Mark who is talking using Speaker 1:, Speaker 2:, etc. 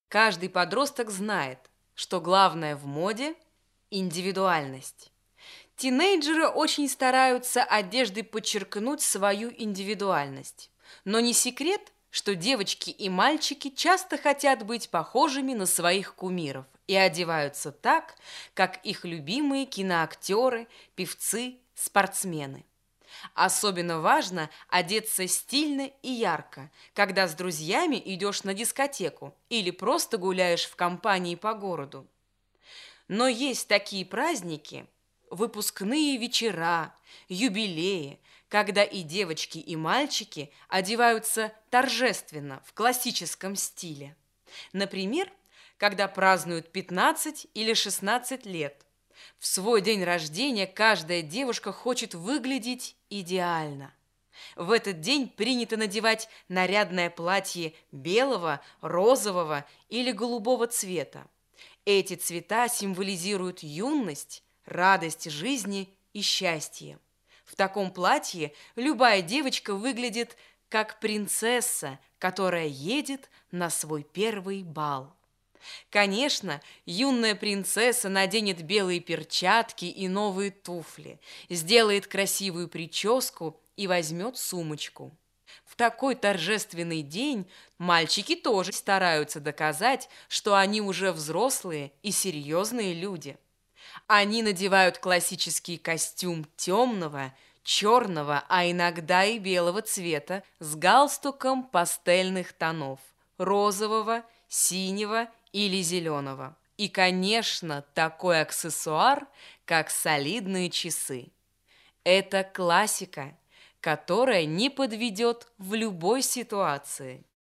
Speaker 1: Каждый подросток знает, что главное в моде – индивидуальность. Тинейджеры очень стараются одеждой подчеркнуть свою индивидуальность. Но не секрет, что девочки и мальчики часто хотят быть похожими на своих кумиров и одеваются так, как их любимые киноактеры, певцы, спортсмены. Особенно важно одеться стильно и ярко, когда с друзьями идешь на дискотеку или просто гуляешь в компании по городу. Но есть такие праздники, выпускные вечера, юбилеи, когда и девочки, и мальчики одеваются торжественно, в классическом стиле. Например, когда празднуют 15 или 16 лет. В свой день рождения каждая девушка хочет выглядеть идеально. В этот день принято надевать нарядное платье белого, розового или голубого цвета. Эти цвета символизируют юность, радость жизни и счастье. В таком платье любая девочка выглядит как принцесса, которая едет на свой первый бал. Конечно, юная принцесса наденет белые перчатки и новые туфли, сделает красивую прическу и возьмет сумочку. В такой торжественный день мальчики тоже стараются доказать, что они уже взрослые и серьезные люди. Они надевают классический костюм темного, черного, а иногда и белого цвета с галстуком пастельных тонов – розового, синего или зеленого. И, конечно, такой аксессуар, как солидные часы. Это классика, которая не подведет в любой ситуации.